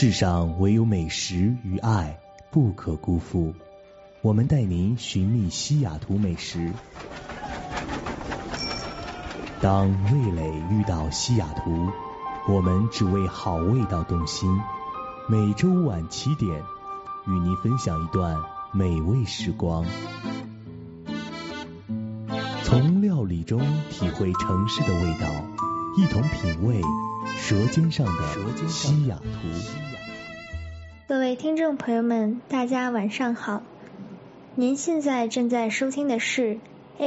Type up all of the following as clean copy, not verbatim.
世上唯有美食与爱不可辜负，我们带您寻觅西雅图美食。当味蕾遇到西雅图，我们只为好味道动心。每周晚7点，与您分享一段美味时光，从料理中体会城市的味道，一同品味舌尖上的西雅图。 各位听众朋友们，大家晚上好。您现在正在收听的是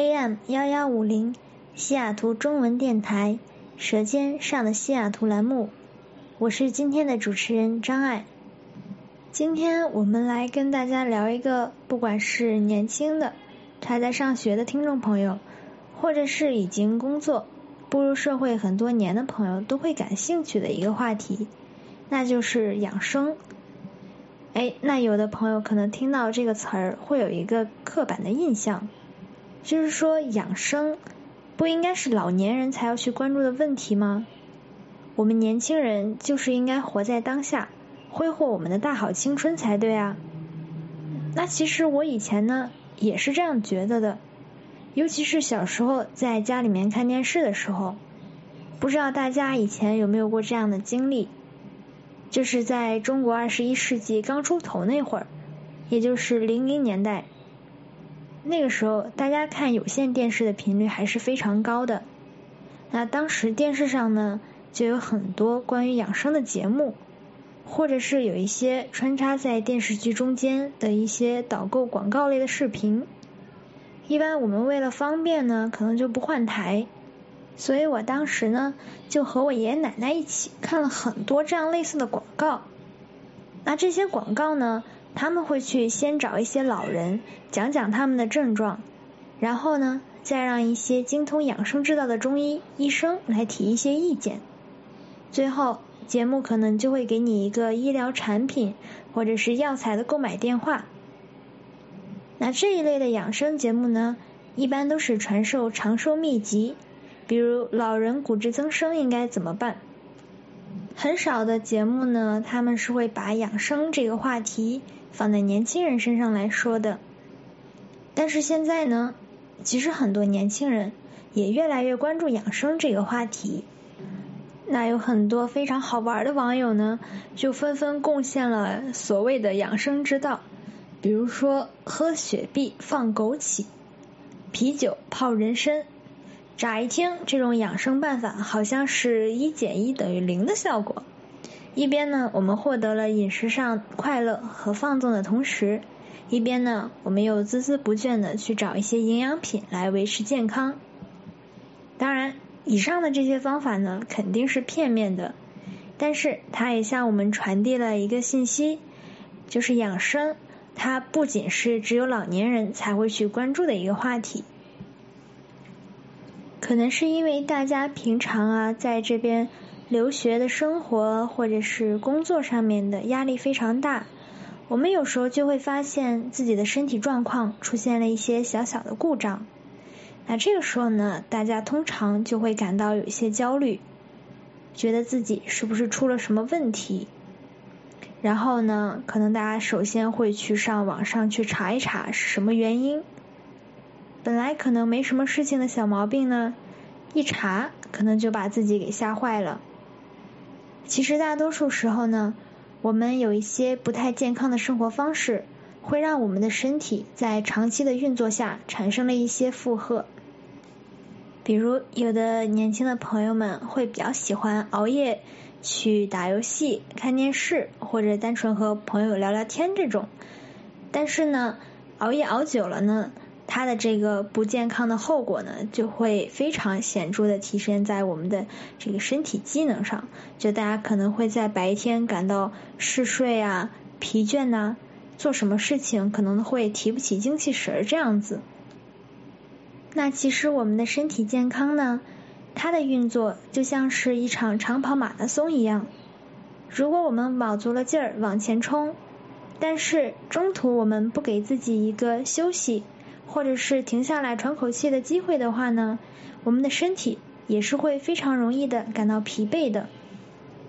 AM1150 西雅图中文电台舌尖上的西雅图栏目，我是今天的主持人张爱。今天我们来跟大家聊一个，不管是年轻的还在上学的听众朋友，或者是已经工作步入社会很多年的朋友都会感兴趣的一个话题，那就是养生。那有的朋友可能听到这个词儿会有一个刻板的印象，就是说养生不应该是老年人才要去关注的问题吗？我们年轻人就是应该活在当下，挥霍我们的大好青春才对啊。那其实我以前呢也是这样觉得的，尤其是小时候在家里面看电视的时候，不知道大家以前有没有过这样的经历，就是在中国21世纪刚出头那会儿，也就是00年代，那个时候大家看有线电视的频率还是非常高的。那当时电视上呢就有很多关于养生的节目，或者是有一些穿插在电视剧中间的一些导购广告类的视频。一般我们为了方便呢可能就不换台，所以我当时呢就和我爷爷奶奶一起看了很多这样类似的广告。那这些广告呢，他们会去先找一些老人讲讲他们的症状，然后呢再让一些精通养生之道的中医医生来提一些意见，最后节目可能就会给你一个医疗产品或者是药材的购买电话。那这一类的养生节目呢，一般都是传授长寿秘籍，比如老人骨质增生应该怎么办。很少的节目呢，他们是会把养生这个话题放在年轻人身上来说的。但是现在呢，其实很多年轻人也越来越关注养生这个话题。那有很多非常好玩的网友呢，就纷纷贡献了所谓的养生之道，比如说喝雪碧放枸杞，啤酒泡人参。乍一听，这种养生办法好像是1+1=0的效果。一边呢，我们获得了饮食上快乐和放纵的同时，一边呢，我们又孜孜不倦地去找一些营养品来维持健康。当然，以上的这些方法呢，肯定是片面的，但是它也向我们传递了一个信息，就是养生，它不仅是只有老年人才会去关注的一个话题。可能是因为大家平常在这边留学的生活或者是工作上面的压力非常大，我们有时候就会发现自己的身体状况出现了一些小小的故障。那这个时候呢，大家通常就会感到有一些焦虑，觉得自己是不是出了什么问题。然后呢，可能大家首先会去上网上去查一查是什么原因。本来可能没什么事情的小毛病呢，一查可能就把自己给吓坏了。其实大多数时候呢，我们有一些不太健康的生活方式，会让我们的身体在长期的运作下产生了一些负荷。比如有的年轻的朋友们会比较喜欢熬夜去打游戏、看电视，或者单纯和朋友聊聊天这种。但是呢，熬夜熬久了呢，它的这个不健康的后果呢，就会非常显著的体现在我们的这个身体机能上。就大家可能会在白天感到嗜睡疲倦做什么事情可能会提不起精气神这样子。那其实我们的身体健康呢，它的运作就像是一场长跑马拉松一样。如果我们卯足了劲儿往前冲，但是中途我们不给自己一个休息或者是停下来喘口气的机会的话呢，我们的身体也是会非常容易的感到疲惫的。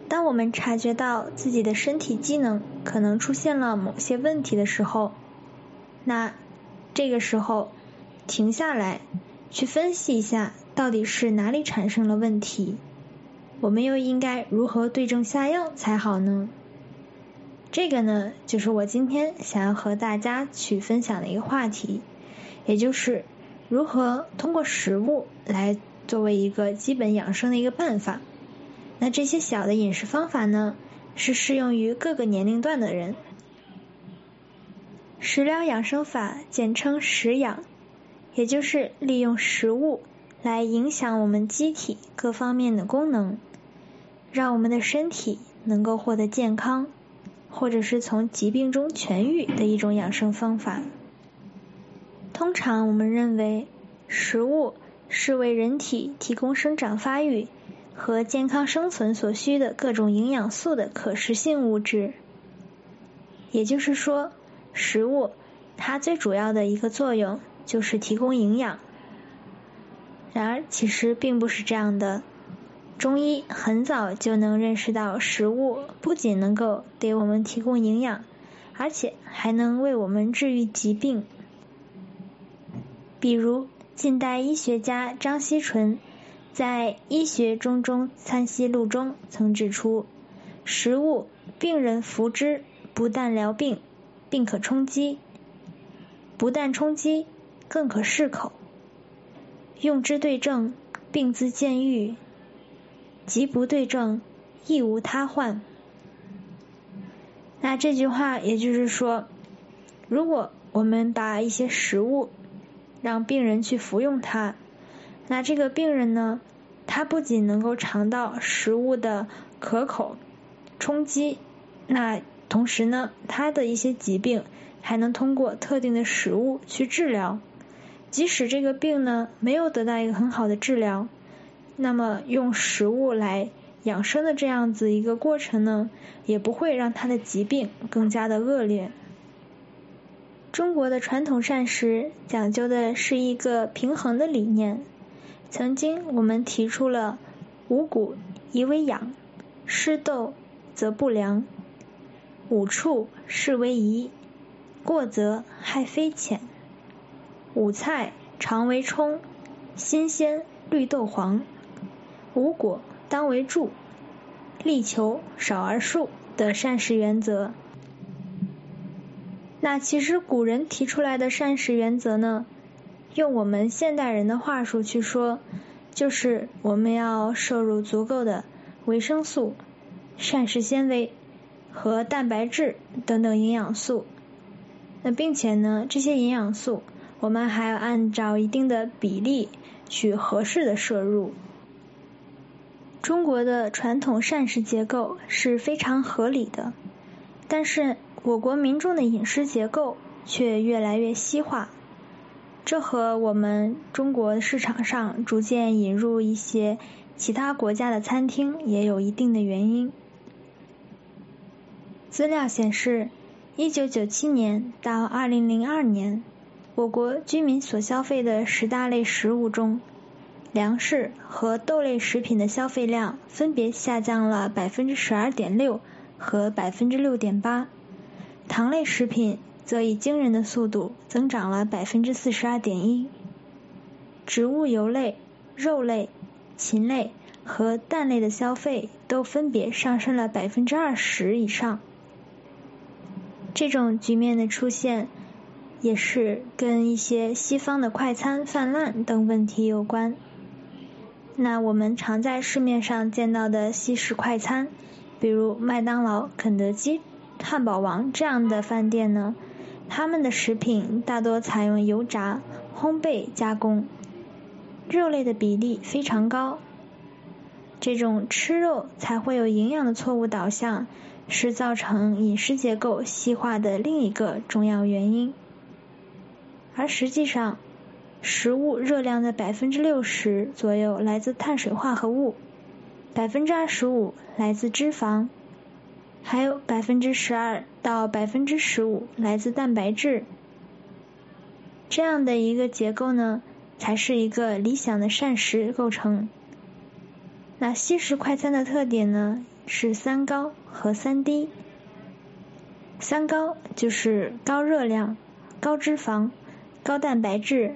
当我们察觉到自己的身体机能可能出现了某些问题的时候，那这个时候停下来去分析一下到底是哪里产生了问题，我们又应该如何对症下药才好呢？这个呢，就是我今天想要和大家去分享的一个话题，也就是如何通过食物来作为一个基本养生的一个办法。那这些小的饮食方法呢，是适用于各个年龄段的人。食疗养生法简称食养，也就是利用食物来影响我们机体各方面的功能，让我们的身体能够获得健康，或者是从疾病中痊愈的一种养生方法。通常我们认为食物是为人体提供生长发育和健康生存所需的各种营养素的可食性物质，也就是说食物它最主要的一个作用就是提供营养。然而其实并不是这样的，中医很早就能认识到食物不仅能够给我们提供营养，而且还能为我们治愈疾病。比如近代医学家张锡纯在《医学中中参析录》中曾指出，食物病人服之，不但疗病，并可充饥；不但充饥，更可适口。用之对症，病自见愈；即不对症，亦无他患。那这句话也就是说，如果我们把一些食物让病人去服用它，那这个病人呢，他不仅能够尝到食物的可口充饥，那同时呢，他的一些疾病还能通过特定的食物去治疗。即使这个病呢没有得到一个很好的治疗，那么用食物来养生的这样子一个过程呢，也不会让他的疾病更加的恶劣。中国的传统膳食讲究的是一个平衡的理念。曾经我们提出了五谷宜为养，失斗则不良，五畜是为宜，过则害非浅，五菜常为充，新鲜绿豆黄，五果当为助，力求少而数的膳食原则。那其实古人提出来的膳食原则呢，用我们现代人的话术去说，就是我们要摄入足够的维生素、膳食纤维和蛋白质等等营养素。那并且呢，这些营养素我们还要按照一定的比例去合适的摄入。中国的传统膳食结构是非常合理的，但是我国民众的饮食结构却越来越西化，这和我们中国市场上逐渐引入一些其他国家的餐厅也有一定的原因。资料显示，1997年到2002年，我国居民所消费的10大类食物中，粮食和豆类食品的消费量分别下降了 12.6% 和 6.8%， 糖类食品则以惊人的速度增长了 42.1%。 植物油类、肉类、禽类和蛋类的消费都分别上升了 20% 以上。这种局面的出现也是跟一些西方的快餐泛滥等问题有关。那我们常在市面上见到的西式快餐，比如麦当劳、肯德基、汉堡王这样的饭店呢，他们的食品大多采用油炸、烘焙加工，肉类的比例非常高。这种吃肉才会有营养的错误导向，是造成饮食结构西化的另一个重要原因。而实际上，食物热量的 60% 左右来自碳水化合物， 25% 来自脂肪，还有 12% 到 15% 来自蛋白质。这样的一个结构呢，才是一个理想的膳食构成。那西式快餐的特点呢， 是3高和3低。3高就是高热量、高脂肪、高蛋白质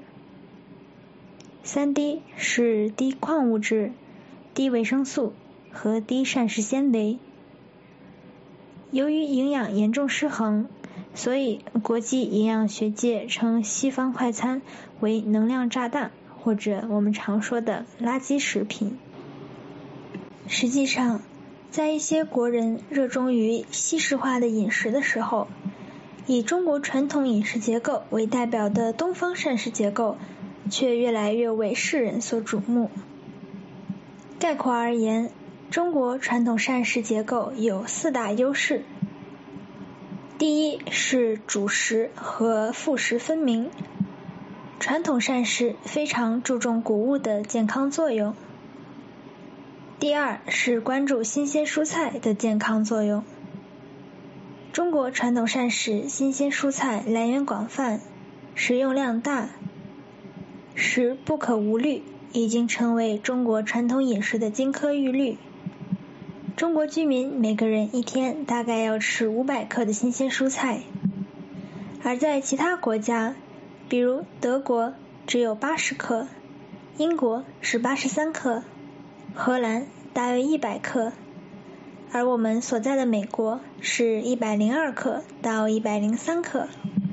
；3低是低矿物质、低维生素和低膳食纤维。由于营养严重失衡，所以国际营养学界称西方快餐为能量炸弹，或者我们常说的垃圾食品。实际上，在一些国人热衷于西式化的饮食的时候，以中国传统饮食结构为代表的东方膳食结构却越来越为世人所瞩目。概括而言，中国传统膳食结构有4大优势。第一是主食和副食分明，传统膳食非常注重谷物的健康作用。第二是关注新鲜蔬菜的健康作用。中国传统膳食新鲜蔬菜来源广泛，食用量大，食不可无虑已经成为中国传统饮食的金科玉律。中国居民每个人一天大概要吃500克的新鲜蔬菜，而在其他国家，比如德国只有80克，英国是83克，荷兰大约100克，而我们所在的美国是102克到103克。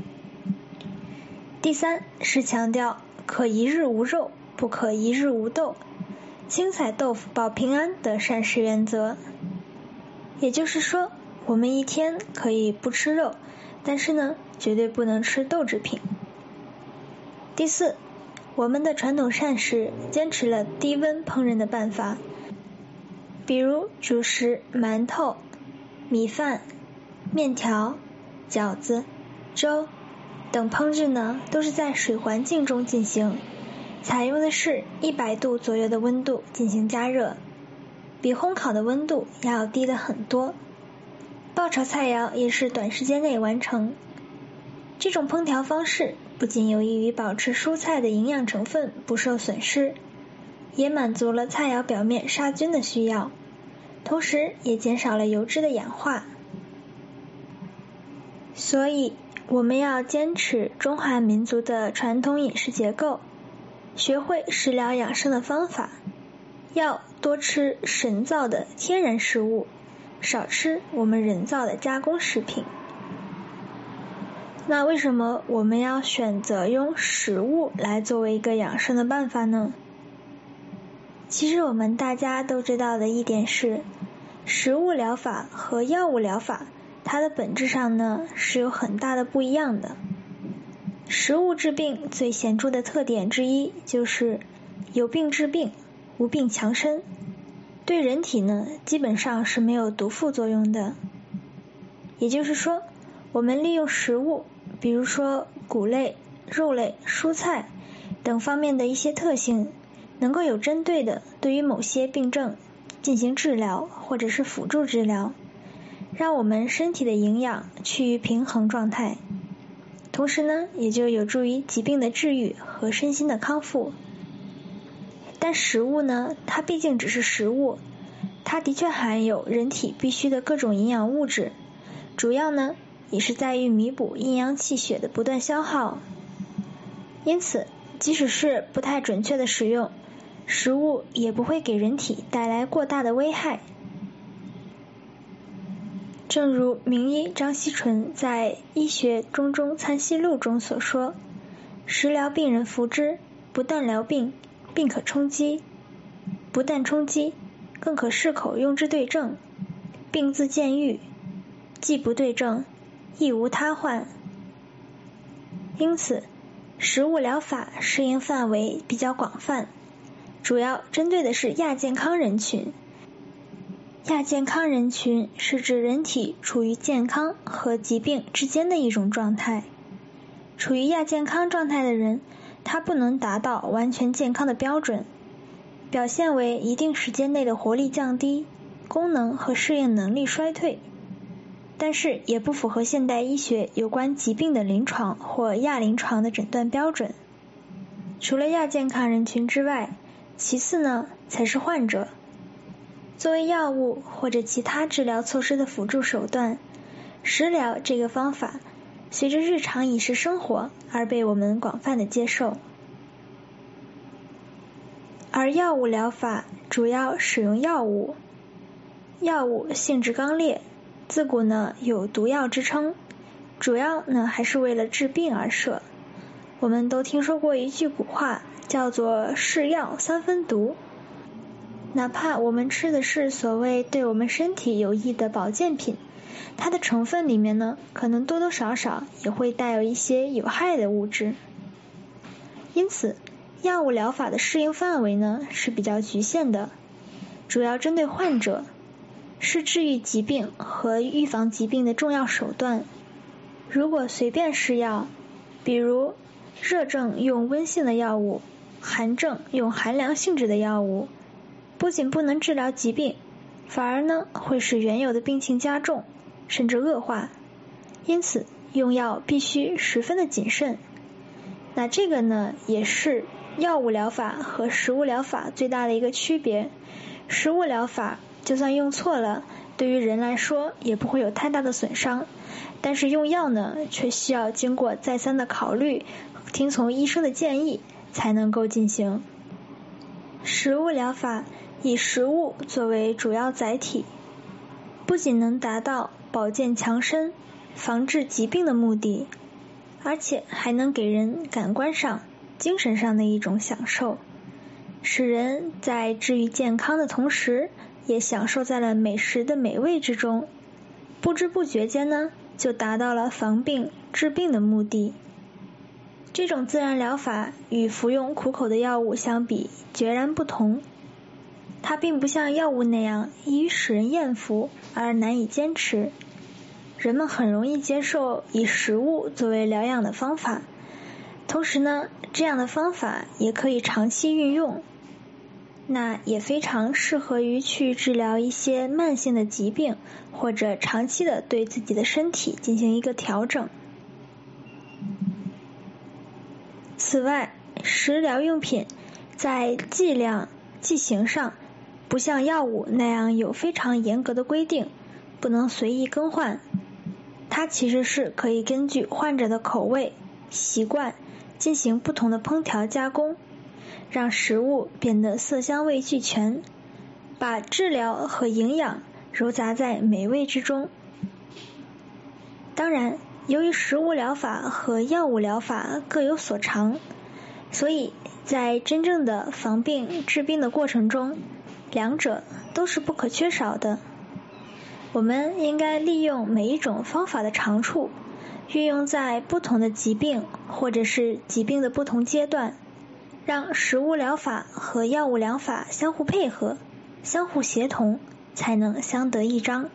第三是强调可一日无肉，不可一日无豆，青菜豆腐保平安的膳食原则。也就是说，我们一天可以不吃肉，但是呢，绝对不能吃豆制品。第四，我们的传统膳食坚持了低温烹饪的办法，比如主食馒头、米饭、面条、饺子、粥等烹制呢，都是在水环境中进行，采用的是100度左右的温度进行加热，比烘烤的温度要低得很多。爆炒菜肴也是短时间内完成。这种烹调方式不仅有益于保持蔬菜的营养成分不受损失，也满足了菜肴表面杀菌的需要，同时也减少了油脂的氧化。所以我们要坚持中华民族的传统饮食结构，学会食疗养生的方法，要多吃神造的天然食物，少吃我们人造的加工食品。那为什么我们要选择用食物来作为一个养生的办法呢？其实我们大家都知道的一点是，食物疗法和药物疗法它的本质上呢是有很大的不一样的。食物治病最显著的特点之一就是有病治病，无病强身，对人体呢基本上是没有毒副作用的。也就是说，我们利用食物，比如说谷类、肉类、蔬菜等方面的一些特性，能够有针对的对于某些病症进行治疗或者是辅助治疗，让我们身体的营养趋于平衡状态，同时呢也就有助于疾病的治愈和身心的康复。但食物呢，它毕竟只是食物，它的确含有人体必需的各种营养物质，主要呢也是在于弥补阴阳气血的不断消耗。因此即使是不太准确的使用，食物也不会给人体带来过大的危害。正如名医张锡纯在《医学中中参析录》中所说，食疗病人服之，不但疗病，并可充饥，不但充饥，更可适口用之对症，病自见愈，既不对症，亦无他患。因此食物疗法适应范围比较广泛，主要针对的是亚健康人群。亚健康人群是指人体处于健康和疾病之间的一种状态。处于亚健康状态的人，他不能达到完全健康的标准，表现为一定时间内的活力降低，功能和适应能力衰退，但是也不符合现代医学有关疾病的临床或亚临床的诊断标准。除了亚健康人群之外，其次呢才是患者。 作为药物或者其他治疗措施的辅助手段，食疗这个方法随着日常饮食生活而被我们广泛的接受。而药物疗法主要使用药物，药物性质刚烈，自古呢有毒药之称，主要呢还是为了治病而设。我们都听说过一句古话，叫做是药三分毒。哪怕我们吃的是所谓对我们身体有益的保健品，它的成分里面呢，可能多多少少也会带有一些有害的物质。因此，药物疗法的适应范围呢是比较局限的，主要针对患者，是治愈疾病和预防疾病的重要手段。如果随便施药，比如热症用温性的药物，寒症用寒凉性质的药物，不仅不能治疗疾病，反而呢会使原有的病情加重，甚至恶化。因此用药必须十分的谨慎。那这个呢也是药物疗法和食物疗法最大的一个区别。食物疗法就算用错了，对于人来说也不会有太大的损伤，但是用药呢却需要经过再三的考虑，听从医生的建议才能够进行。食物疗法以食物作为主要载体，不仅能达到保健强身、防治疾病的目的，而且还能给人感官上、精神上的一种享受，使人在治愈健康的同时，也享受在了美食的美味之中，不知不觉间呢，就达到了防病治病的目的。这种自然疗法与服用苦口的药物相比截然不同，它并不像药物那样易于使人厌服而难以坚持。人们很容易接受以食物作为疗养的方法，同时呢，这样的方法也可以长期运用，那也非常适合于去治疗一些慢性的疾病，或者长期的对自己的身体进行一个调整。此外，食疗用品在剂量、剂型上不像药物那样有非常严格的规定，不能随意更换。它其实是可以根据患者的口味、习惯进行不同的烹调加工，让食物变得色香味俱全，把治疗和营养糅杂在美味之中。当然，由于食物疗法和药物疗法各有所长，所以在真正的防病治病的过程中，两者都是不可缺少的。我们应该利用每一种方法的长处，运用在不同的疾病或者是疾病的不同阶段，让食物疗法和药物疗法相互配合、相互协同，才能相得益彰。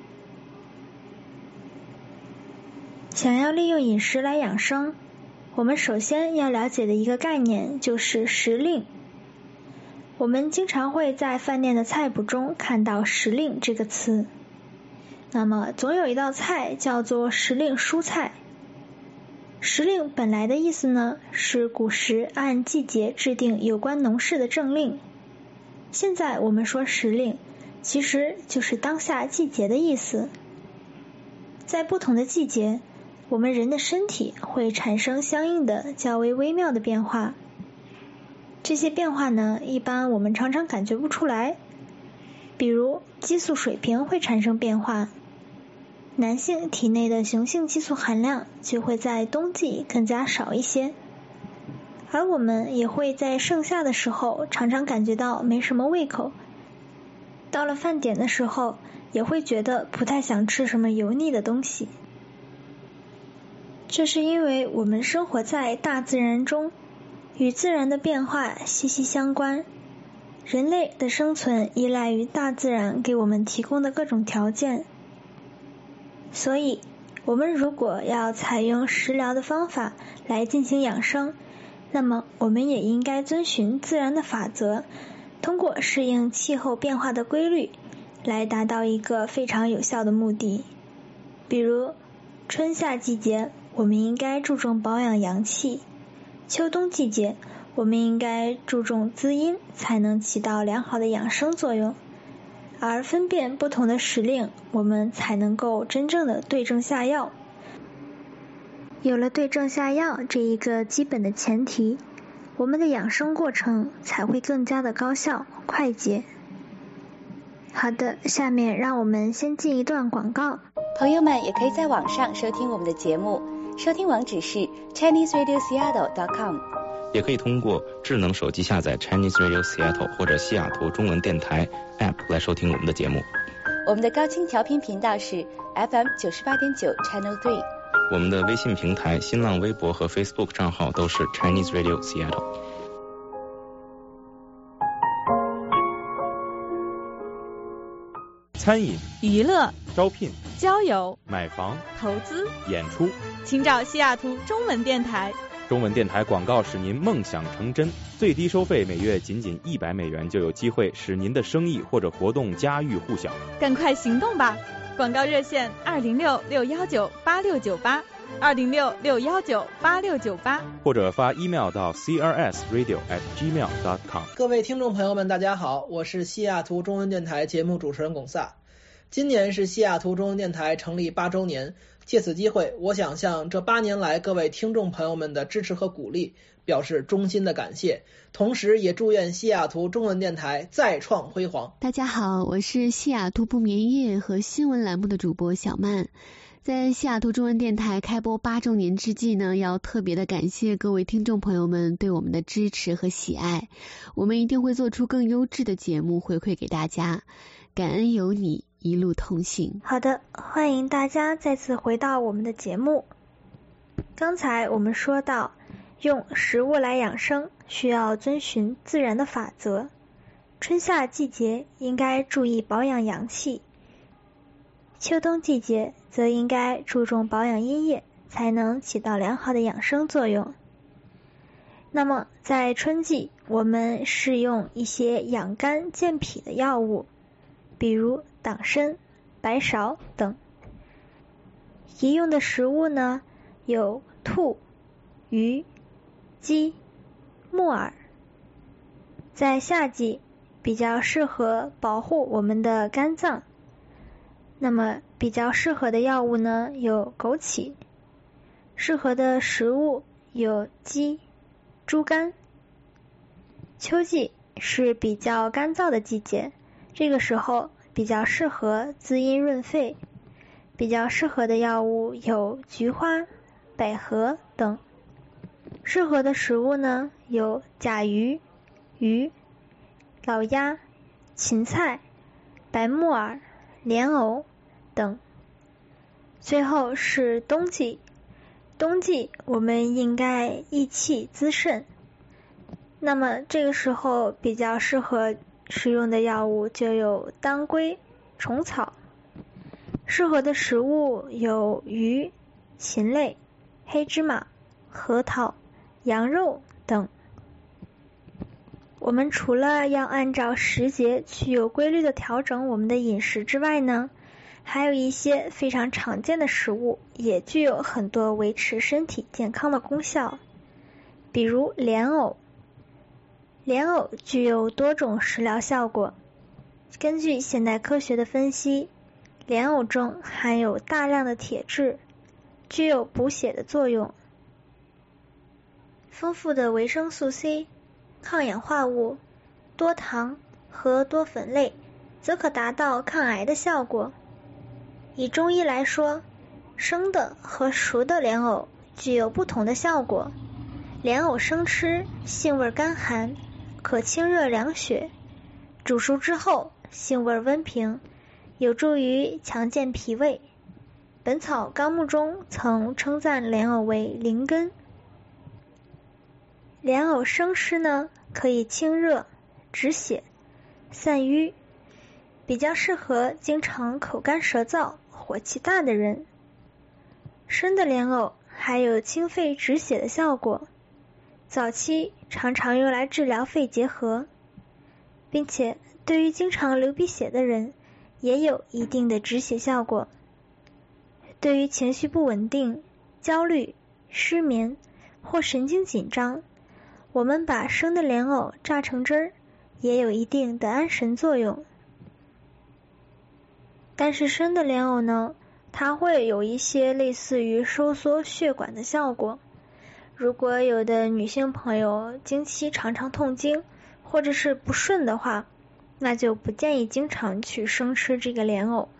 想要利用饮食来养生，我们首先要了解的一个概念就是时令。我们经常会在饭店的菜谱中看到时令这个词，那么总有一道菜叫做时令蔬菜。时令本来的意思呢，是古时按季节制定有关农事的政令。现在我们说时令，其实就是当下季节的意思。在不同的季节，我们人的身体会产生相应的较为微妙的变化。这些变化呢，一般我们常常感觉不出来。比如激素水平会产生变化，男性体内的雄性激素含量就会在冬季更加少一些，而我们也会在盛夏的时候常常感觉到没什么胃口，到了饭点的时候也会觉得不太想吃什么油腻的东西。这是因为我们生活在大自然中，与自然的变化息息相关，人类的生存依赖于大自然给我们提供的各种条件。所以我们如果要采用食疗的方法来进行养生，那么我们也应该遵循自然的法则，通过适应气候变化的规律来达到一个非常有效的目的。比如春夏季节我们应该注重保养阳气，秋冬季节我们应该注重滋阴，才能起到良好的养生作用。 而分辨不同的时令，我们才能够真正的对症下药。有了对症下药这一个基本的前提，我们的养生过程才会更加的高效快捷。好的，下面让我们先进一段广告。 朋友们也可以在网上收听我们的节目，收听网址是 ChineseRadioSeattle.com， 也可以通过智能手机下载 Chinese Radio Seattle 或者西雅图中文电台 App 来收听我们的节目。 我们的高清调频频道是 FM 98.9 Channel 3。 我们的微信平台、新浪微博和 Facebook 账号都是 Chinese Radio Seattle。 餐饮、 娱乐、 招聘、 交友、 买房、 投资、 演出， 请找西雅图中文电台。 中文电台广告使您梦想成真，最低收费每月仅$100就有机会使您的生意或者活动家喻户晓。 赶快行动吧！广告热线206-619-8698，206-619-8698， 或者发 email 到 crsradio@gmail.com。 各位听众朋友们，大家好，我是西雅图中文电台节目主持人龚萨。今年是西雅图中文电台成立8周年，借此机会，我想向这8年来各位听众朋友们的支持和鼓励表示衷心的感谢，同时也祝愿西雅图中文电台再创辉煌。 大家好，我是西雅图不眠夜和新闻栏目的主播小曼。在西雅图中文电台开播8周年之际呢，要特别的感谢各位听众朋友们对我们的支持和喜爱，我们一定会做出更优质的节目回馈给大家，感恩有你一路同行。 好的，欢迎大家再次回到我们的节目。刚才我们说到，用食物来养生需要遵循自然的法则，春夏季节应该注意保养阳气，秋冬季节则应该注重保养阴液，才能起到良好的养生作用。那么在春季，我们适用一些养肝健脾的药物，比如党参、白芍等。宜用的食物呢，有兔、鱼、鸡、木耳。在夏季比较适合保护我们的肝脏，那么比较适合的药物呢，有枸杞。适合的食物有鸡、猪肝。秋季是比较干燥的季节，这个时候比较适合滋阴润肺，比较适合的药物有菊花、百合等。适合的食物呢，有甲鱼、鱼、老鸭、芹菜、白木耳、莲藕等。最后是冬季，冬季我们应该益气滋肾，那么这个时候比较适合使用的药物就有当归、虫草。适合的食物有鱼、禽类、黑芝麻、核桃、羊肉等。我们除了要按照时节去有规律的调整我们的饮食之外呢，还有一些非常常见的食物也具有很多维持身体健康的功效，比如莲藕。莲藕具有多种食疗效果，根据现代科学的分析，莲藕中含有大量的铁质，具有补血的作用。丰富的维生素 C、抗氧化物、多糖和多酚类则可达到抗癌的效果。以中医来说，生的和熟的莲藕具有不同的效果。莲藕生吃性味甘寒，可清热凉血，煮熟之后性味温平，有助于强健脾胃。本草纲目中曾称赞莲藕为灵根。莲藕生吃呢，可以清热、止血、散瘀，比较适合经常口干舌燥、火气大的人。生的莲藕还有清肺止血的效果，早期常常用来治疗肺结核，并且对于经常流鼻血的人也有一定的止血效果。对于情绪不稳定、焦虑、失眠或神经紧张，我们把生的莲藕榨成汁儿，也有一定的安神作用。 但是生的莲藕呢，它会有一些类似于收缩血管的效果。如果有的女性朋友经期常常痛经或者是不顺的话，那就不建议经常去生吃这个莲藕。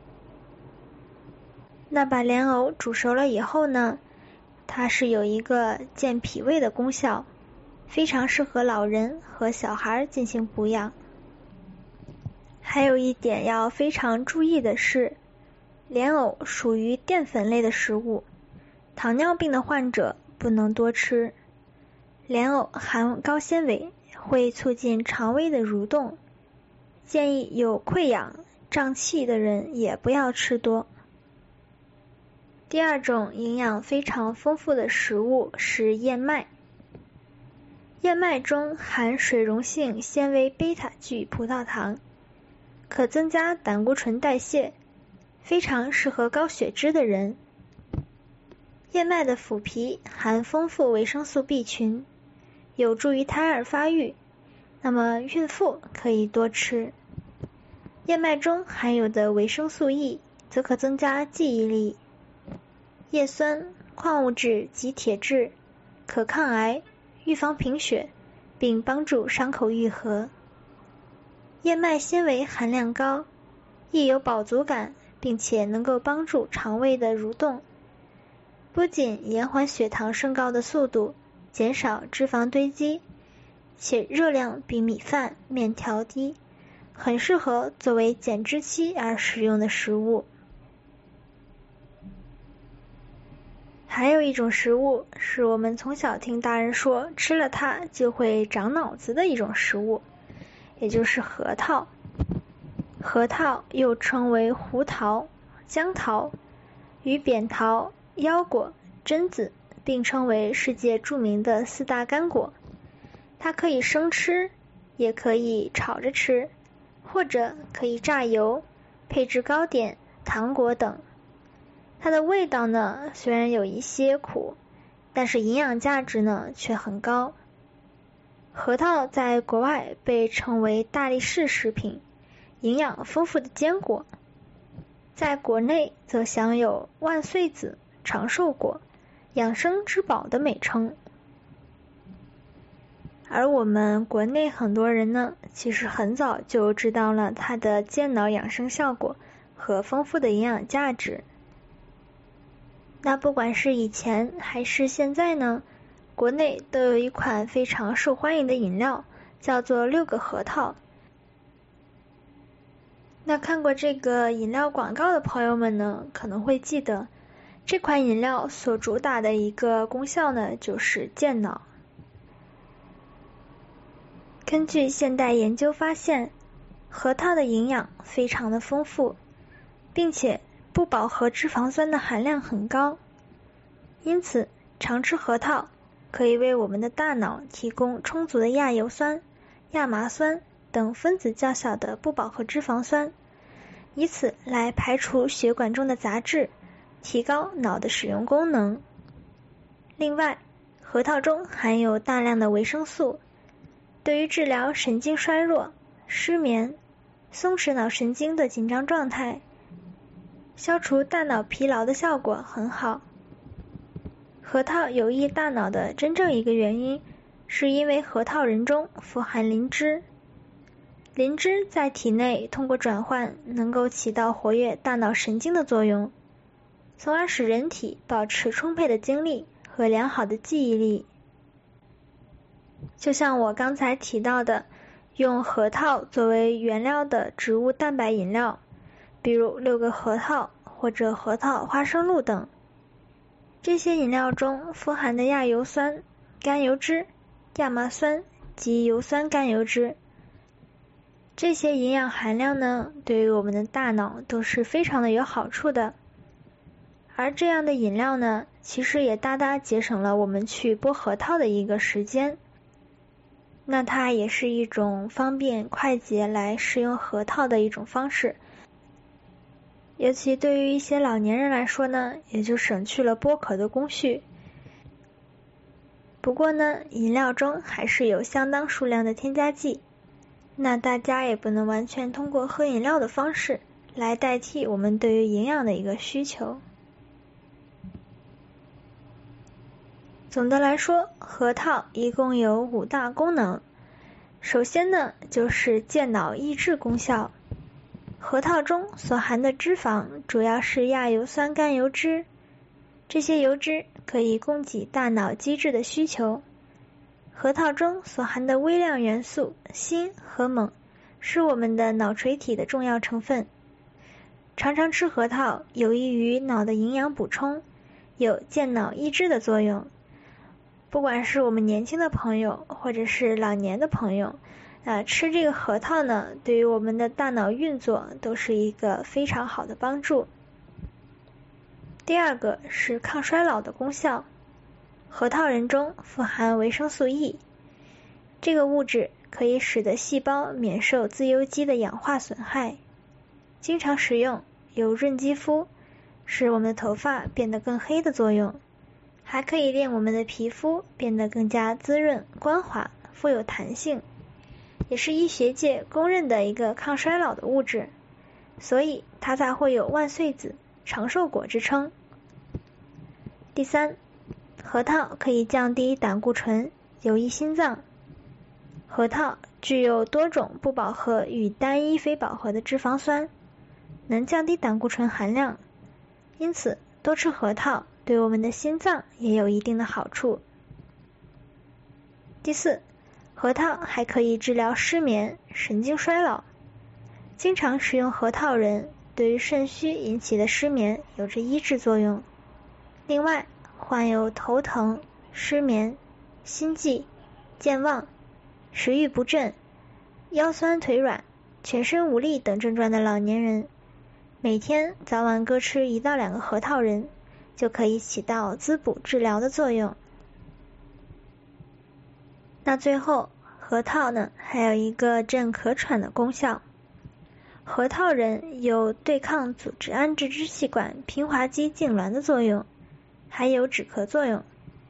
那把莲藕煮熟了以后呢，它是有一个健脾胃的功效，非常适合老人和小孩进行补养。还有一点要非常注意的是，莲藕属于淀粉类的食物，糖尿病的患者不能多吃。莲藕含高纤维，会促进肠胃的蠕动，建议有溃疡、胀气的人也不要吃多。第二种营养非常丰富的食物是燕麦。燕麦中含水溶性纤维贝塔聚葡萄糖，可增加胆固醇代谢，非常适合高血脂的人。燕麦的腐皮含丰富维生素 B 群，有助于胎儿发育，那么孕妇可以多吃。燕麦中含有的维生素 E 则可增加记忆力。叶酸、矿物质及铁质可抗癌，预防贫血，并帮助伤口愈合。燕麦纤维含量高，易有饱足感，并且能够帮助肠胃的蠕动，不仅延缓血糖升高的速度，减少脂肪堆积，且热量比米饭、面条低，很适合作为减脂期而食用的食物。还有一种食物是我们从小听大人说吃了它就会长脑子的一种食物，也就是核桃。核桃又称为胡桃、姜桃、与扁桃、腰果、榛子，并称为世界著名的4大干果。它可以生吃，也可以炒着吃，或者可以榨油，配制糕点、糖果等。它的味道呢，虽然有一些苦，但是营养价值呢却很高。核桃在国外被称为大力士食品，营养丰富的坚果，在国内则享有万岁子、长寿果、养生之宝的美称。而我们国内很多人呢，其实很早就知道了它的健脑养生效果和丰富的营养价值。那不管是以前还是现在呢，国内都有一款非常受欢迎的饮料，叫做6个核桃。那看过这个饮料广告的朋友们呢，可能会记得这款饮料所主打的一个功效呢，就是健脑。根据现代研究发现，核桃的营养非常的丰富，并且不饱和脂肪酸的含量很高，因此常吃核桃可以为我们的大脑提供充足的亚油酸、亚麻酸等分子较小的不饱和脂肪酸，以此来排除血管中的杂质，提高脑的使用功能。另外，核桃中含有大量的维生素，对于治疗神经衰弱、失眠、松弛脑神经的紧张状态，消除大脑疲劳的效果很好。核桃有益大脑的真正一个原因，是因为核桃仁中富含磷脂。磷脂在体内通过转换，能够起到活跃大脑神经的作用，从而使人体保持充沛的精力和良好的记忆力。就像我刚才提到的，用核桃作为原料的植物蛋白饮料，比如6个核桃或者核桃花生露等，这些饮料中富含的亚油酸、甘油脂、亚麻酸及油酸甘油脂，这些营养含量呢，对于我们的大脑都是非常的有好处的。而这样的饮料呢，其实也大大节省了我们去剥核桃的一个时间。那它也是一种方便快捷来食用核桃的一种方式，尤其对于一些老年人来说呢，也就省去了剥壳的工序。不过呢，饮料中还是有相当数量的添加剂，那大家也不能完全通过喝饮料的方式来代替我们对于营养的一个需求。总的来说，核桃一共有5大功能。首先呢，就是健脑益智功效。核桃中所含的脂肪主要是亚油酸甘油脂，这些油脂可以供给大脑机制的需求。核桃中所含的微量元素锌和锰是我们的脑垂体的重要成分。常常吃核桃有益于脑的营养补充，有健脑益智的作用。不管是我们年轻的朋友或者是老年的朋友，吃这个核桃呢，对于我们的大脑运作都是一个非常好的帮助。第二个是抗衰老的功效。核桃仁中富含维生素 E， 这个物质可以使得细胞免受自由基的氧化损害。经常食用有润肌肤，使我们的头发变得更黑的作用，还可以令我们的皮肤变得更加滋润、光滑、富有弹性，也是医学界公认的一个抗衰老的物质，所以它才会有万岁子、长寿果之称。第三，核桃可以降低胆固醇，有益心脏。核桃具有多种不饱和与单一非饱和的脂肪酸，能降低胆固醇含量，因此多吃核桃对我们的心脏也有一定的好处。第四，核桃还可以治疗失眠、神经衰老。经常食用核桃仁对于肾虚引起的失眠有着医治作用。另外，患有头疼、失眠、心悸、健忘、食欲不振、腰酸腿软、全身无力等症状的老年人，每天早晚各吃1到2个核桃仁，就可以起到滋补治疗的作用。那最后，核桃呢还有一个镇咳喘的功效。核桃仁有对抗组织胺质支气管平滑肌痉挛的作用，还有止咳作用。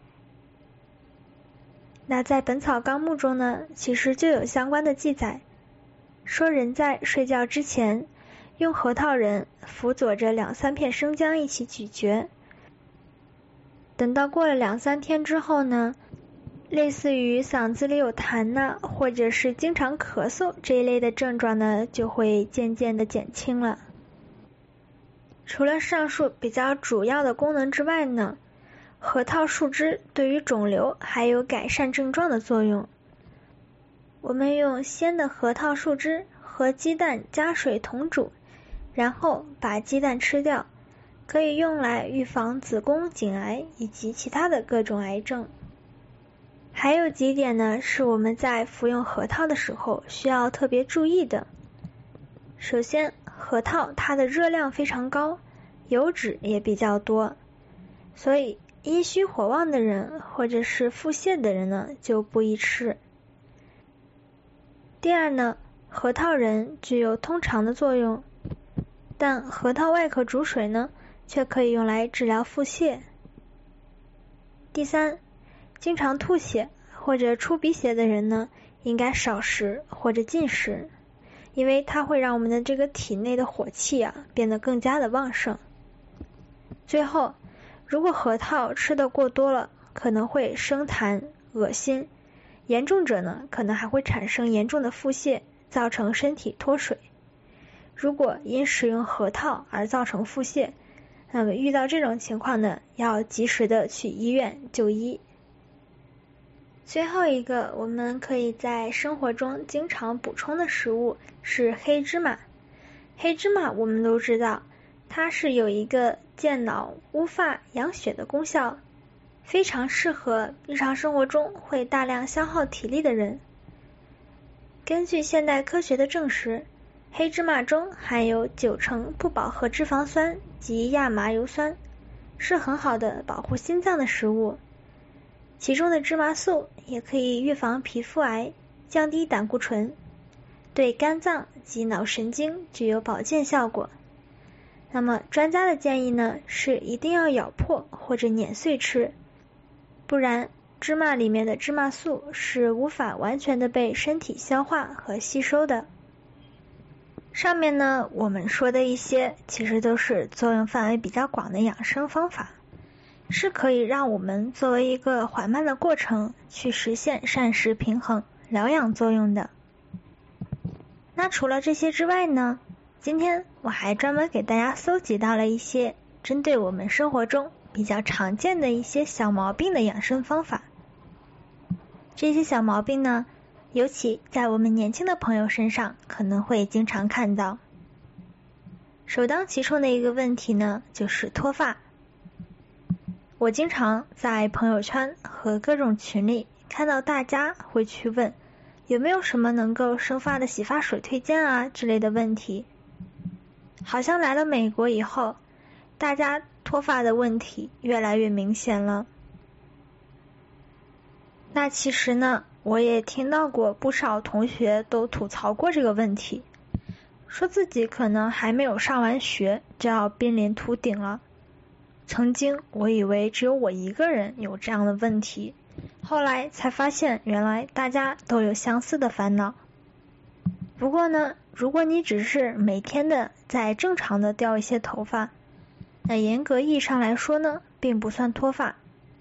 那在本草纲目中呢，其实就有相关的记载，说人在睡觉之前用核桃仁辅佐着2-3片生姜一起咀嚼，等到过了2-3天之后呢，类似于嗓子里有痰或者是经常咳嗽这一类的症状呢，就会渐渐的减轻了。除了上述比较主要的功能之外呢，核桃树枝对于肿瘤还有改善症状的作用。我们用鲜的核桃树枝和鸡蛋加水同煮，然后把鸡蛋吃掉，可以用来预防子宫颈癌以及其他的各种癌症。还有几点呢，是我们在服用核桃的时候需要特别注意的。首先，核桃它的热量非常高，油脂也比较多，所以阴虚火旺的人或者是腹泻的人呢，就不宜吃。第二呢，核桃仁具有通肠的作用，但核桃外壳煮水呢，却可以用来治疗腹泻。第三，经常吐血或者出鼻血的人呢，应该少食或者禁食，因为它会让我们的这个体内的火气变得更加的旺盛。最后，如果核桃吃得过多了，可能会生痰、恶心，严重者呢，可能还会产生严重的腹泻，造成身体脱水。如果因食用核桃而造成腹泻，那么遇到这种情况呢，要及时的去医院就医。最后一个我们可以在生活中经常补充的食物是黑芝麻。黑芝麻我们都知道，它是有一个健脑、乌发、养血的功效，非常适合日常生活中会大量消耗体力的人。根据现代科学的证实，黑芝麻中含有90%不饱和脂肪酸及亚麻油酸，是很好的保护心脏的食物。其中的芝麻素也可以预防皮肤癌，降低胆固醇，对肝脏及脑神经具有保健效果。那么专家的建议呢，是一定要咬破或者碾碎吃，不然芝麻里面的芝麻素是无法完全的被身体消化和吸收的。 上面呢，我们说的一些其实都是作用范围比较广的养生方法，是可以让我们作为一个缓慢的过程去实现膳食平衡、疗养作用的。那除了这些之外呢，今天我还专门给大家搜集到了一些针对我们生活中比较常见的一些小毛病的养生方法。这些小毛病呢，尤其在我们年轻的朋友身上可能会经常看到。首当其冲的一个问题呢，就是脱发。我经常在朋友圈和各种群里看到大家会去问有没有什么能够生发的洗发水推荐啊之类的问题。好像来了美国以后，大家脱发的问题越来越明显了。那其实呢，我也听到过不少同学都吐槽过这个问题，说自己可能还没有上完学就要濒临秃顶了。曾经我以为只有我一个人有这样的问题，后来才发现原来大家都有相似的烦恼。不过呢，如果你只是每天的在正常的掉一些头发，那严格意义上来说呢，并不算脱发。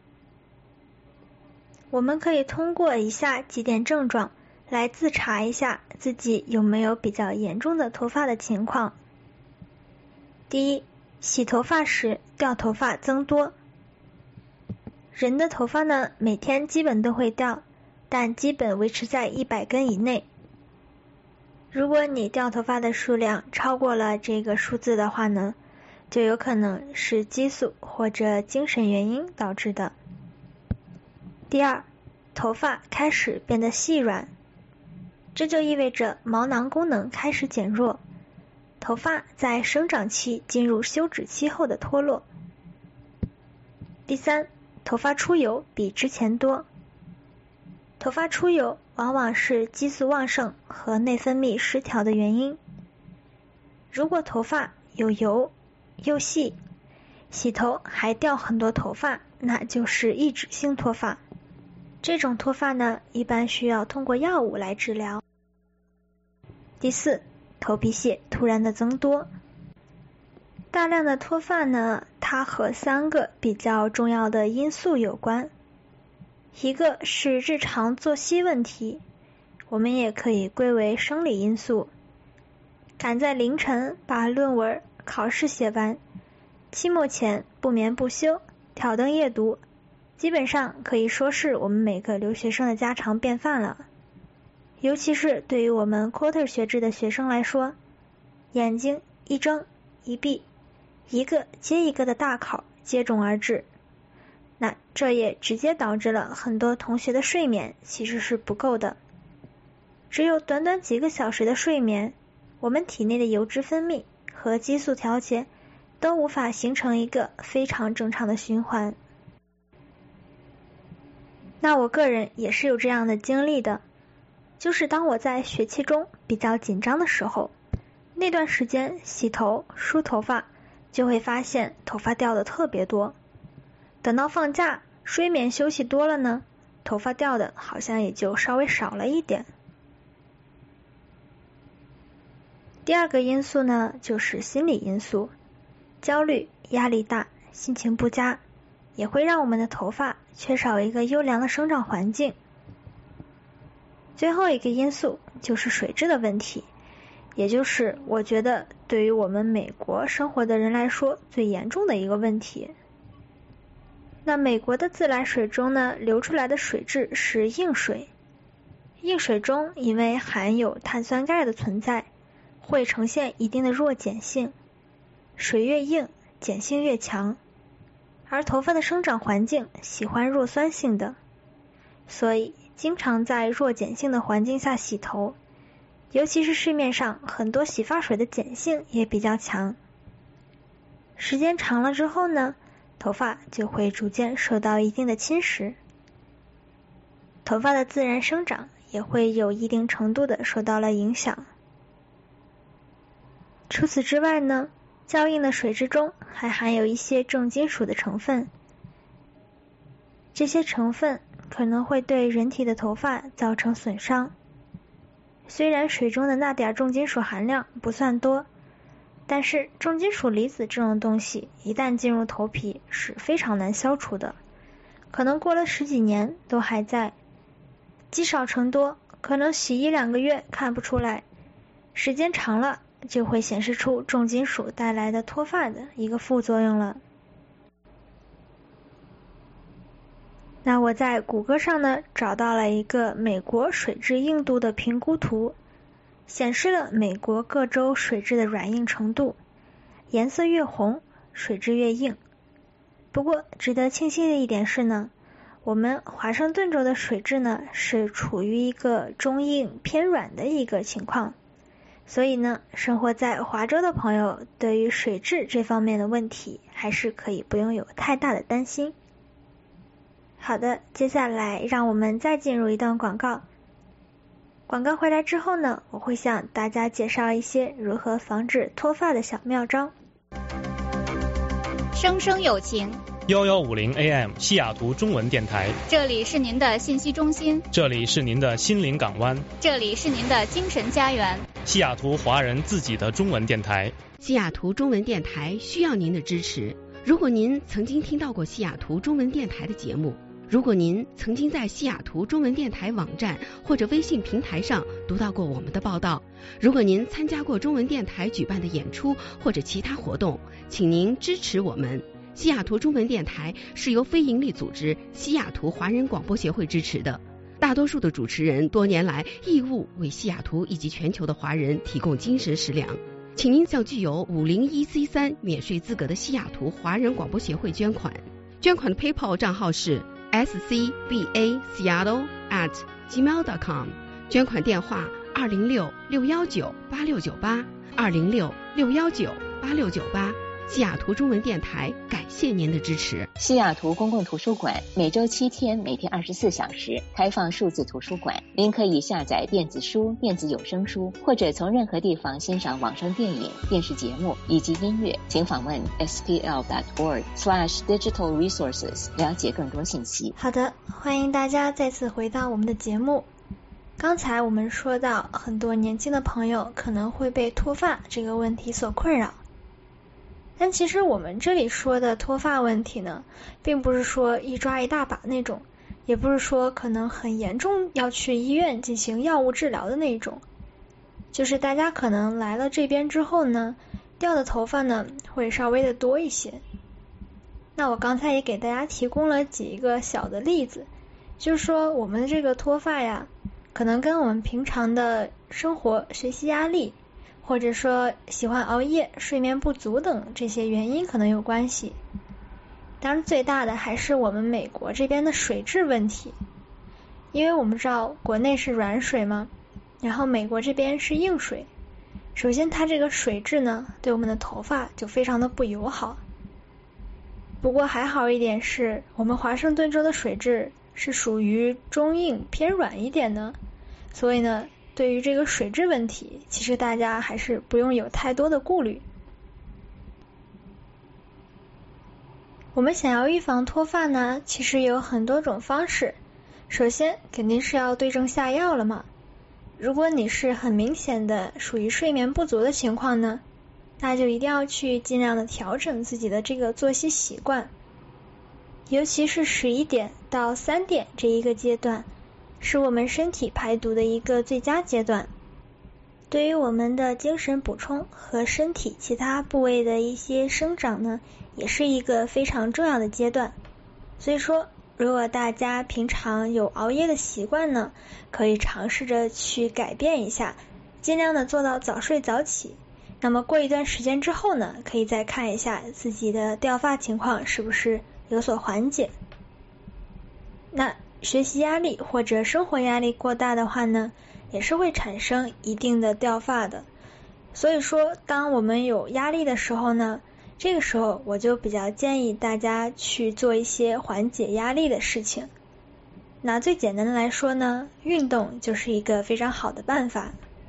我们可以通过以下几点症状来自查一下自己有没有比较严重的脱发的情况。第一，洗头发时掉头发增多。人的头发呢，每天基本都会掉，但基本维持在100根以内。如果你掉头发的数量超过了这个数字的话呢，就有可能是激素或者精神原因导致的。第二，头发开始变得细软，这就意味着毛囊功能开始减弱，头发在生长期进入休止期后的脱落。第三，头发出油比之前多。头发出油往往是激素旺盛和内分泌失调的原因。如果头发有油又细，洗头还掉很多头发，那就是抑制性脱发。这种脱发呢，一般需要通过药物来治疗。第四，头皮屑突然的增多。大量的脱发呢，它和3个比较重要的因素有关。一个是日常作息问题，我们也可以归为生理因素。赶在凌晨把论文、考试写完，期末前不眠不休，挑灯夜读，基本上可以说是我们每个留学生的家常便饭了。尤其是对于我们 quarter 学制的学生来说，眼睛一睁一闭，一个接一个的大考接踵而至，那这也直接导致了很多同学的睡眠其实是不够的。只有短短几个小时的睡眠，我们体内的油脂分泌和激素调节都无法形成一个非常正常的循环。那我个人也是有这样的经历的，就是当我在学期中比较紧张的时候，那段时间洗头梳头发就会发现头发掉的特别多。等到放假睡眠休息多了呢，头发掉的好像也就稍微少了一点。第二个因素呢，就是心理因素，焦虑、压力大、心情不佳，也会让我们的头发缺少一个优良的生长环境。最后一个因素就是水质的问题，也就是我觉得对于我们美国生活的人来说最严重的一个问题。那美国的自来水中呢，流出来的水质是硬水，硬水中因为含有碳酸钙的存在，会呈现一定的弱碱性，水越硬碱性越强，而头发的生长环境喜欢弱酸性的，所以经常在弱碱性的环境下洗头，尤其是市面上很多洗发水的碱性也比较强。时间长了之后呢，头发就会逐渐受到一定的侵蚀，头发的自然生长也会有一定程度的受到了影响。除此之外呢，较硬的水质中还含有一些重金属的成分，这些成分可能会对人体的头发造成损伤。 虽然水中的那点重金属含量不算多，但是重金属离子这种东西一旦进入头皮是非常难消除的，可能过了10几年都还在，积少成多，可能洗1-2个月看不出来，时间长了就会显示出重金属带来的脱发的一个副作用了。那我在谷歌上呢找到了一个美国水质硬度的评估图，显示了美国各州水质的软硬程度，颜色越红水质越硬。不过值得庆幸的一点是呢，我们华盛顿州的水质呢是处于一个中硬偏软的一个情况，所以呢生活在华州的朋友对于水质这方面的问题还是可以不用有太大的担心。好的，接下来让我们再进入一段广告。广告回来之后呢，我会向大家介绍一些如何防止脱发的小妙招。 声声有情 1150 AM 西雅图中文电台， 这里是您的信息中心， 这里是您的心灵港湾， 这里是您的精神家园， 西雅图华人自己的中文电台。 西雅图中文电台需要您的支持。如果您曾经听到过西雅图中文电台的节目，如果您曾经在西雅图中文电台网站或者微信平台上读到过我们的报道，如果您参加过中文电台举办的演出或者其他活动，请您支持我们。西雅图中文电台是由非营利组织西雅图华人广播协会支持的，大多数的主持人多年来义务为西雅图以及全球的华人提供精神食粮，请您向具有501C3免税资格的西雅图华人广播协会捐款。捐款的 PayPal 账号是scbaseattle@gmail.com， 捐款电话206-619-8698 206-619-8698。西雅图中文电台感谢您的支持。 西雅图公共图书馆每周7天，每天24小时开放数字图书馆，您可以下载电子书、电子有声书，或者从任何地方欣赏网上电影、电视节目以及音乐。请访问 spl.org/digital-resources 了解更多信息。 好的，欢迎大家再次回到我们的节目。刚才我们说到，很多年轻的朋友可能会被脱发这个问题所困扰。但其实我们这里说的脱发问题呢，并不是说一抓一大把那种，也不是说可能很严重要去医院进行药物治疗的那种，就是大家可能来了这边之后呢，掉的头发呢会稍微的多一些。那我刚才也给大家提供了几个小的例子，就是说我们的这个脱发呀，可能跟我们平常的生活、学习压力，或者说喜欢熬夜、睡眠不足等这些原因可能有关系。当然最大的还是我们美国这边的水质问题，因为我们知道国内是软水嘛，然后美国这边是硬水。首先它这个水质呢，对我们的头发就非常的不友好。不过还好一点是，我们华盛顿州的水质是属于中硬偏软一点的，所以呢对于这个水质问题，其实大家还是不用有太多的顾虑。我们想要预防脱发呢，其实有很多种方式。首先肯定是要对症下药了嘛。如果你是很明显的属于睡眠不足的情况呢，那就一定要去尽量的调整自己的这个作息习惯。尤其是11点到3点这一个阶段，是我们身体排毒的一个最佳阶段，对于我们的精神补充和身体其他部位的一些生长呢，也是一个非常重要的阶段。所以说，如果大家平常有熬夜的习惯呢，可以尝试着去改变一下，尽量的做到早睡早起。那么过一段时间之后呢，可以再看一下自己的掉发情况是不是有所缓解。那学习压力或者生活压力过大的话呢，也是会产生一定的掉发的。所以说当我们有压力的时候呢，这个时候我就比较建议大家去做一些缓解压力的事情。那最简单的来说呢，运动就是一个非常好的办法。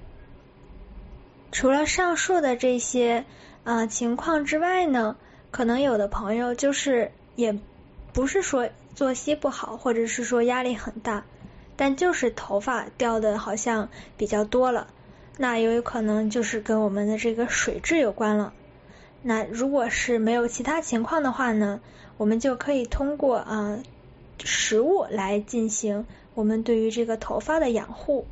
除了上述的这些情况之外呢，可能有的朋友就是也不是说作息不好，或者是说压力很大， 但就是头发掉的好像比较多了，那也有可能就是跟我们的这个水质有关了。那如果是没有其他情况的话呢，我们就可以通过食物来进行我们对于这个头发的养护。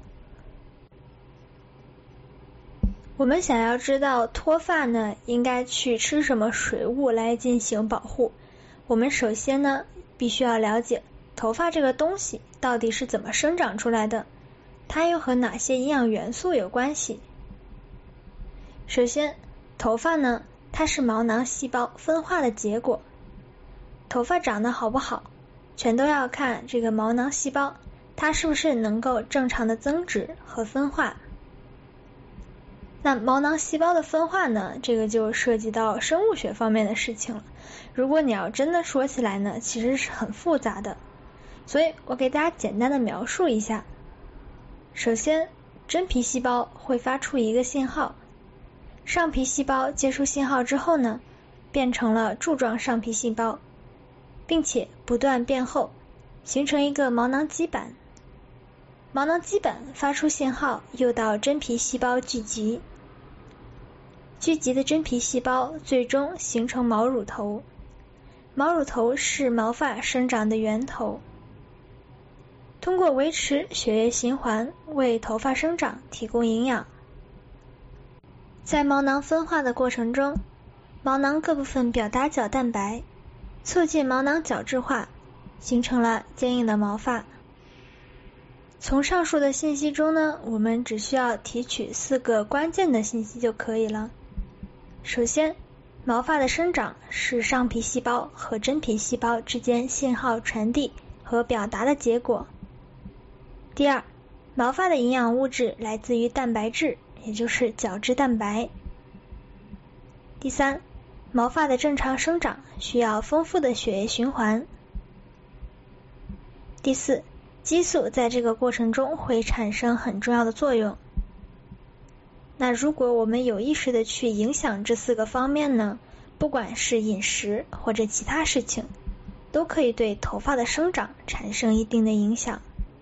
我们想要知道脱发呢应该去吃什么水物来进行保护，我们首先呢必须要了解头发这个东西到底是怎么生长出来的，它又和哪些营养元素有关系。首先，头发呢它是毛囊细胞分化的结果，头发长得好不好全都要看这个毛囊细胞它是不是能够正常的增殖和分化。那毛囊细胞的分化呢，这个就涉及到生物学方面的事情了，如果你要真的说起来呢，其实是很复杂的，所以我给大家简单的描述一下。首先，真皮细胞会发出一个信号，上皮细胞接收信号之后呢，变成了柱状上皮细胞，并且不断变厚，形成一个毛囊基板。毛囊基板发出信号，又到真皮细胞聚集，聚集的真皮细胞最终形成毛乳头，毛乳头是毛发生长的源头，通过维持血液循环为头发生长提供营养。在毛囊分化的过程中，毛囊各部分表达角蛋白，促进毛囊角质化，形成了坚硬的毛发。从上述的信息中呢，我们只需要提取4个关键的信息就可以了。首先，毛发的生长是上皮细胞和真皮细胞之间信号传递和表达的结果。第二，毛发的营养物质来自于蛋白质，也就是角质蛋白。第三，毛发的正常生长需要丰富的血液循环。第四，激素在这个过程中会产生很重要的作用。那如果我们有意识的去影响这4个方面呢，不管是饮食或者其他事情，都可以对头发的生长产生一定的影响。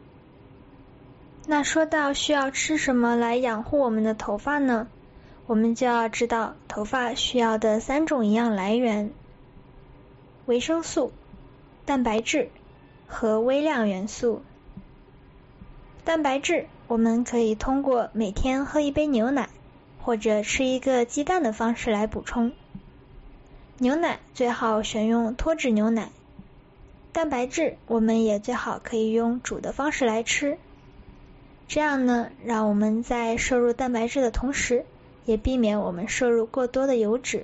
那说到需要吃什么来养护我们的头发呢，我们就要知道头发需要的3种营养来源：维生素、蛋白质和微量元素。蛋白质我们可以通过每天喝1杯牛奶或者吃1个鸡蛋的方式来补充。牛奶最好选用脱脂牛奶，蛋白质我们也最好可以用煮的方式来吃，这样呢，让我们在摄入蛋白质的同时，也避免我们摄入过多的油脂。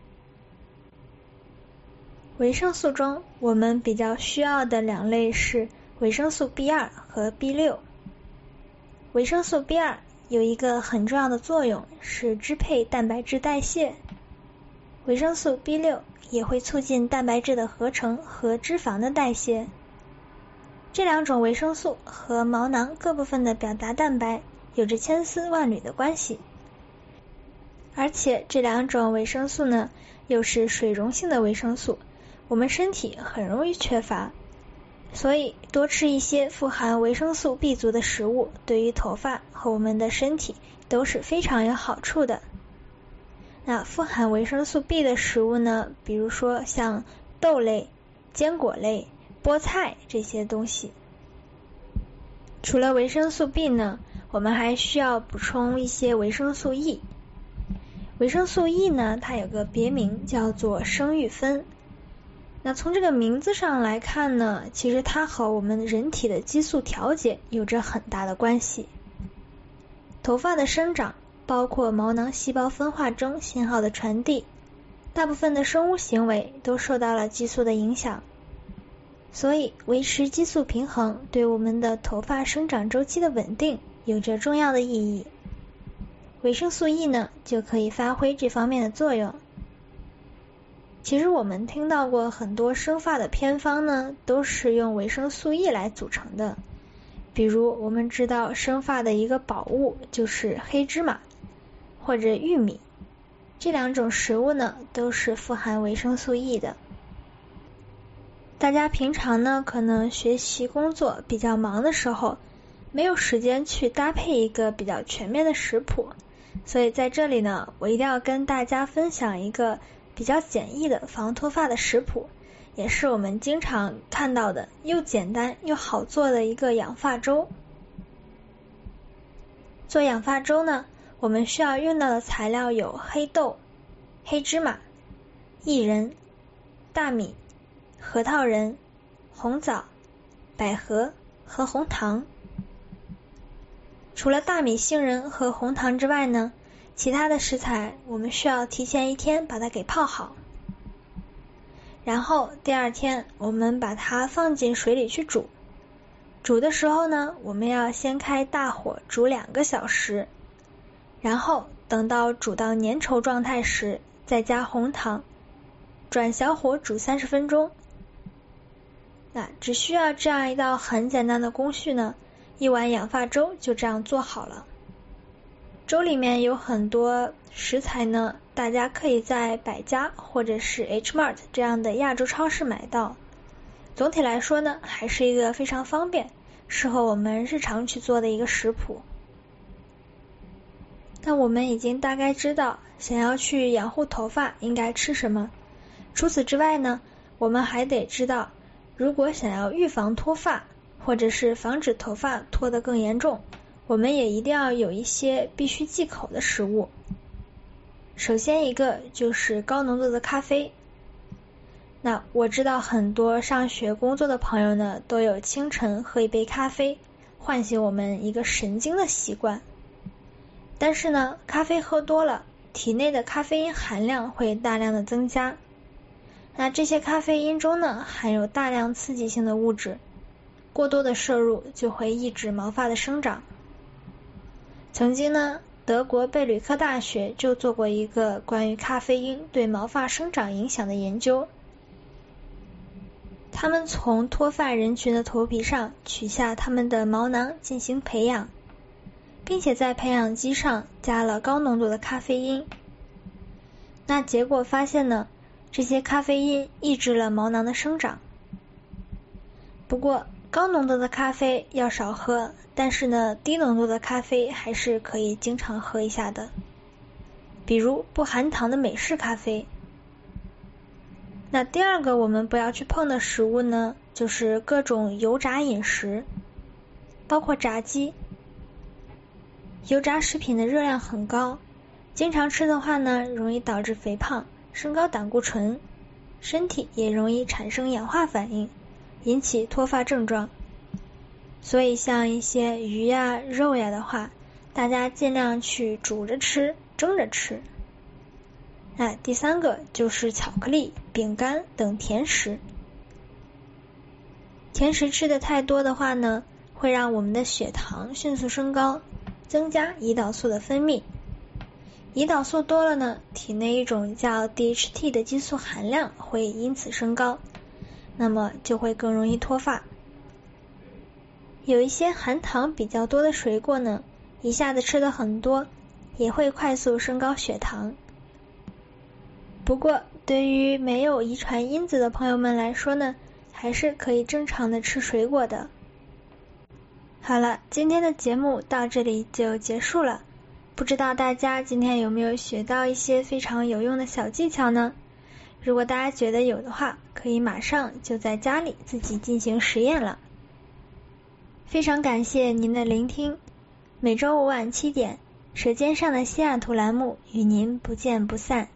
维生素中我们比较需要的2类是维生素 B2 和 B6。维生素 B2 有一个很重要的作用，是支配蛋白质代谢。维生素 B6 也会促进蛋白质的合成和脂肪的代谢。这2种维生素和毛囊各部分的表达蛋白有着千丝万缕的关系，而且这2种维生素呢，又是水溶性的维生素，我们身体很容易缺乏，所以多吃一些富含维生素 B 族的食物，对于头发和我们的身体都是非常有好处的。那富含维生素 B 的食物呢，比如说像豆类、坚果类、菠菜这些东西。除了维生素 B 呢，我们还需要补充一些维生素 E。维生素 E 呢，它有个别名叫做生育酚。那从这个名字上来看呢，其实它和我们人体的激素调节有着很大的关系。头发的生长包括毛囊细胞分化中信号的传递，大部分的生物行为都受到了激素的影响，所以维持激素平衡对我们的头发生长周期的稳定有着重要的意义。维生素 E 呢，就可以发挥这方面的作用。其实我们听到过很多生发的偏方呢，都是用维生素 E 来组成的。比如我们知道生发的一个宝物就是黑芝麻或者玉米，这2种食物呢，都是富含维生素 E 的。 大家平常呢可能学习工作比较忙的时候，没有时间去搭配一个比较全面的食谱，所以在这里呢，我一定要跟大家分享一个比较简易的防脱发的食谱，也是我们经常看到的又简单又好做的一个养发粥。做养发粥呢，我们需要用到的材料有黑豆、黑芝麻、薏仁、大米、核桃仁、红枣、百合和红糖。除了大米、杏仁和红糖之外呢，其他的食材我们需要提前1天把它给泡好，然后第2天我们把它放进水里去煮。煮的时候呢，我们要先开大火煮2个小时，然后等到煮到粘稠状态时再加红糖，转小火煮30分钟。那只需要这样一道很简单的工序呢，一碗养发粥就这样做好了。粥里面有很多食材呢，大家可以在百家或者是 H-Mart 这样的亚洲超市买到。总体来说呢，还是一个非常方便，适合我们日常去做的一个食谱。那我们已经大概知道想要去养护头发应该吃什么。除此之外呢，我们还得知道，如果想要预防脱发，或者是防止头发脱得更严重，我们也一定要有一些必须忌口的食物。首先一个就是高浓度的咖啡。那我知道很多上学工作的朋友呢，都有清晨喝一杯咖啡，唤醒我们一个神经的习惯。但是呢，咖啡喝多了，体内的咖啡因含量会大量的增加。那这些咖啡因中呢，含有大量刺激性的物质，过多的摄入就会抑制毛发的生长。曾经呢，德国贝吕克大学就做过一个关于咖啡因对毛发生长影响的研究。他们从脱发人群的头皮上取下他们的毛囊进行培养，并且在培养基上加了高浓度的咖啡因。那结果发现呢，这些咖啡因抑制了毛囊的生长。不过高浓度的咖啡要少喝，但是呢，低浓度的咖啡还是可以经常喝一下的，比如不含糖的美式咖啡。那第2个我们不要去碰的食物呢，就是各种油炸饮食，包括炸鸡。油炸食品的热量很高，经常吃的话呢，容易导致肥胖，升高胆固醇，身体也容易产生氧化反应，引起脱发症状。所以像一些鱼呀、肉呀的话，大家尽量去煮着吃、蒸着吃。第3个就是巧克力、饼干等甜食。甜食吃的太多的话呢，会让我们的血糖迅速升高，增加胰岛素的分泌。胰岛素多了呢，体内一种叫 DHT 的激素含量会因此升高，那么就会更容易脱发。有一些含糖比较多的水果呢，一下子吃的很多，也会快速升高血糖。不过对于没有遗传因子的朋友们来说呢，还是可以正常的吃水果的。好了，今天的节目到这里就结束了。不知道大家今天有没有学到一些非常有用的小技巧呢？如果大家觉得有的话，可以马上就在家里自己进行实验了。非常感谢您的聆听，每周5晚7点，舌尖上的西雅图栏目与您不见不散。